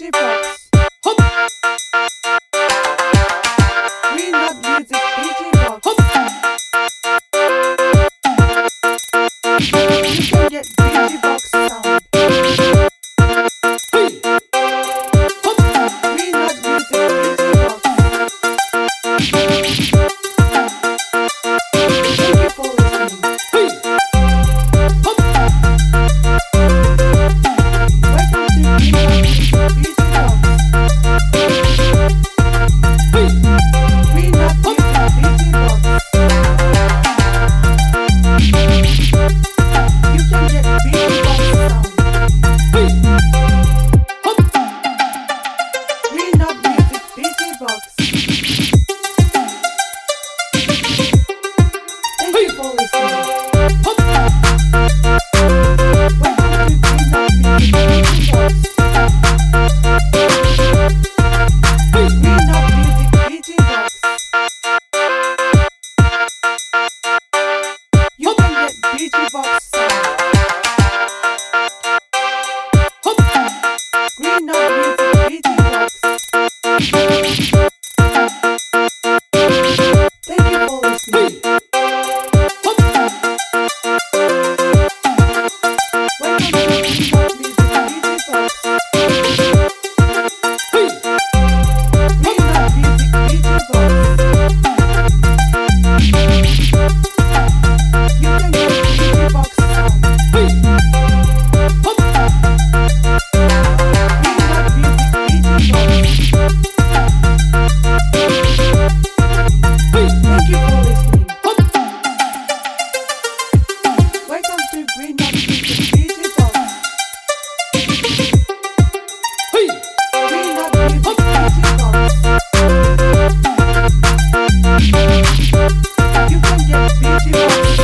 DJ Box. Green Dot Music DJ Box. You can get DJ Box sound. Green Dot Music DJ Box. Thank you for listening. You can get BG Box.